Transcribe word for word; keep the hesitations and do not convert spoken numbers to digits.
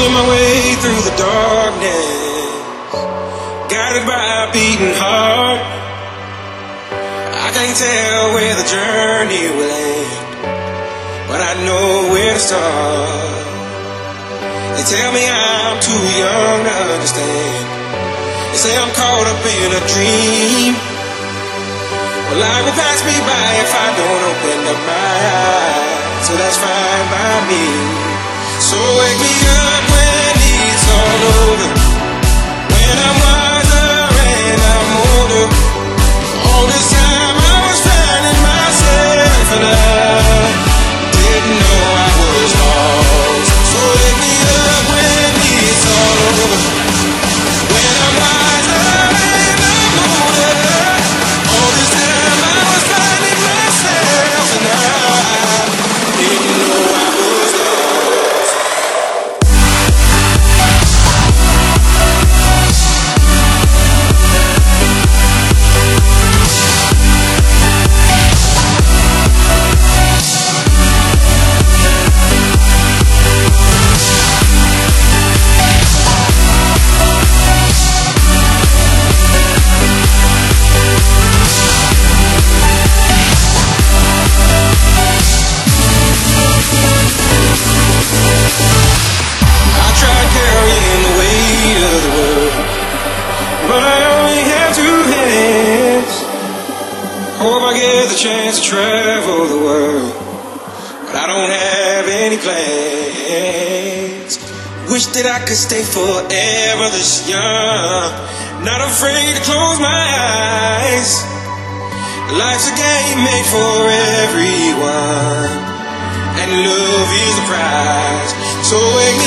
Feeling my way through the darkness, guided by a beating heart. I can't tell where the journey will end, but I know where to start. They tell me I'm too young to understand. They say I'm caught up in a dream. Well, life will pass me by if I don't open up my eyes, so that's fine by me. So wake me up when it's all over, when I'm wiser and I'm older. All this time I was finding myself and I didn't know I was lost. So wake me up when it's all over, when I'm wiser and I'm older. All this time I was finding myself and I didn't know I was lost. Chance to travel the world, but I don't have any plans. Wish that I could stay forever this young, not afraid to close my eyes. Life's a game made for everyone, and love is the prize. So wake me